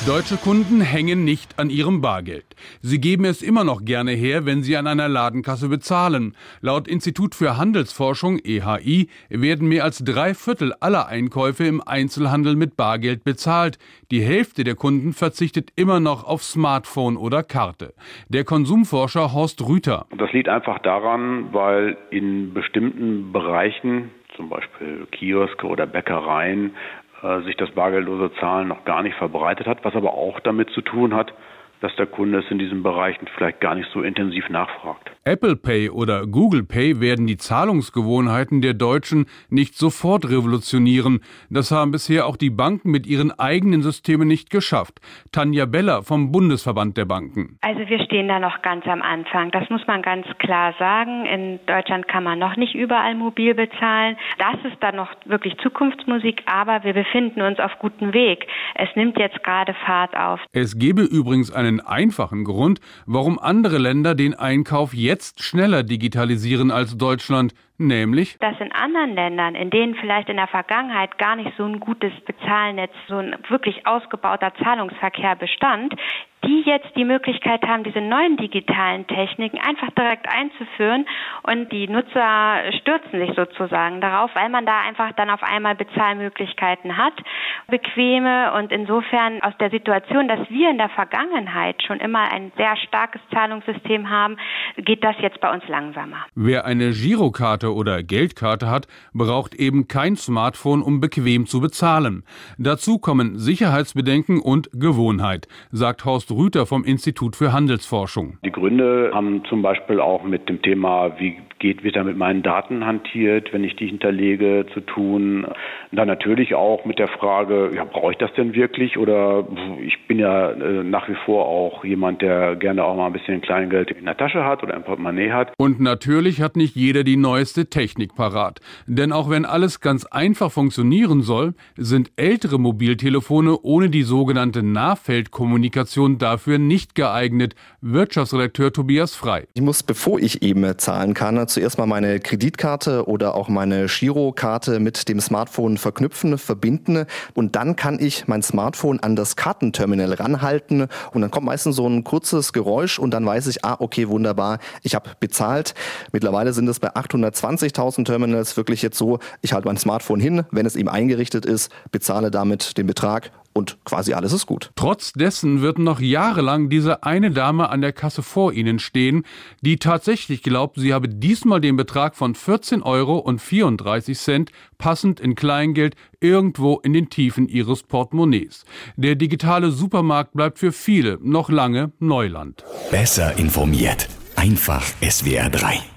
Deutsche Kunden hängen nicht an ihrem Bargeld. Sie geben es immer noch gerne her, wenn sie an einer Ladenkasse bezahlen. Laut Institut für Handelsforschung (EHI) werden mehr als 3/4 aller Einkäufe im Einzelhandel mit Bargeld bezahlt. Die Hälfte der Kunden verzichtet immer noch auf Smartphone oder Karte. Der Konsumforscher Horst Rüther. Das liegt einfach daran, weil in bestimmten Bereichen, zum Beispiel Kioske oder Bäckereien, sich das bargeldlose Zahlen noch gar nicht verbreitet hat, was aber auch damit zu tun hat, dass der Kunde es in diesen Bereichen vielleicht gar nicht so intensiv nachfragt. Apple Pay oder Google Pay werden die Zahlungsgewohnheiten der Deutschen nicht sofort revolutionieren. Das haben bisher auch die Banken mit ihren eigenen Systemen nicht geschafft. Tanja Beller vom Bundesverband der Banken. Also wir stehen da noch ganz am Anfang. Das muss man ganz klar sagen. In Deutschland kann man noch nicht überall mobil bezahlen. Das ist dann noch wirklich Zukunftsmusik, aber wir befinden uns auf gutem Weg. Es nimmt jetzt gerade Fahrt auf. Es gebe übrigens einen einfachen Grund, warum andere Länder den Einkauf jetzt schneller digitalisieren als Deutschland, nämlich, dass in anderen Ländern, in denen vielleicht in der Vergangenheit gar nicht so ein gutes Bezahlnetz, so ein wirklich ausgebauter Zahlungsverkehr bestand, die jetzt die Möglichkeit haben, diese neuen digitalen Techniken einfach direkt einzuführen und die Nutzer stürzen sich sozusagen darauf, weil man da einfach dann auf einmal Bezahlmöglichkeiten hat, bequeme, und insofern aus der Situation, dass wir in der Vergangenheit schon immer ein sehr starkes Zahlungssystem haben, geht das jetzt bei uns langsamer. Wer eine Girokarte oder Geldkarte hat, braucht eben kein Smartphone, um bequem zu bezahlen. Dazu kommen Sicherheitsbedenken und Gewohnheit, sagt Horst Rüther vom Institut für Handelsforschung. Die Gründe haben zum Beispiel auch mit dem Thema, wie wird da mit meinen Daten hantiert, wenn ich die hinterlege, zu tun. Dann natürlich auch mit der Frage, ja, brauche ich das denn wirklich? Oder ich bin ja nach wie vor auch jemand, der gerne auch mal ein bisschen Kleingeld in der Tasche hat oder im Portemonnaie hat. Und natürlich hat nicht jeder die neueste Technik parat. Denn auch wenn alles ganz einfach funktionieren soll, sind ältere Mobiltelefone ohne die sogenannte Nahfeldkommunikation dafür nicht geeignet. Wirtschaftsredakteur Tobias Frei. Ich muss, bevor ich eben zahlen kann, zuerst mal meine Kreditkarte oder auch meine Girokarte mit dem Smartphone verknüpfen, verbinden, und dann kann ich mein Smartphone an das Kartenterminal ranhalten und dann kommt meistens so ein kurzes Geräusch und dann weiß ich, okay, wunderbar, ich habe bezahlt. Mittlerweile sind es bei 820.000 Terminals wirklich jetzt so, ich halte mein Smartphone hin, wenn es eben eingerichtet ist, bezahle damit den Betrag und quasi alles ist gut. Trotz dessen wird noch jahrelang diese eine Dame an der Kasse vor Ihnen stehen, die tatsächlich glaubt, sie habe diesmal den Betrag von 14,34 € passend in Kleingeld irgendwo in den Tiefen ihres Portemonnaies. Der digitale Supermarkt bleibt für viele noch lange Neuland. Besser informiert. Einfach SWR 3.